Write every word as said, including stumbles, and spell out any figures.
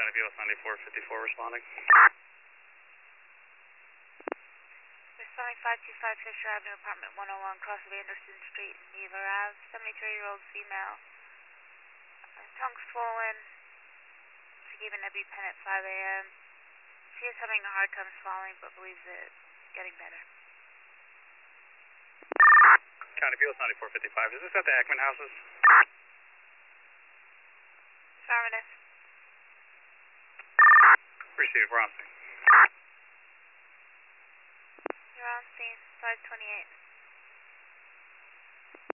County B O S ninety-four fifty-four responding. Responding five two five Fisher Avenue, apartment one oh one, cross of Anderson Street, Neva Ave, seventy-three-year-old female. Uh, tongue swollen. She gave an EpiPen at five A M She is having a hard time swallowing, but believes it's getting better. County B O S ninety-four fifty-five, is this at the Ekman houses? Affirmative. Received, we're on scene. You're on scene, five twenty-eight.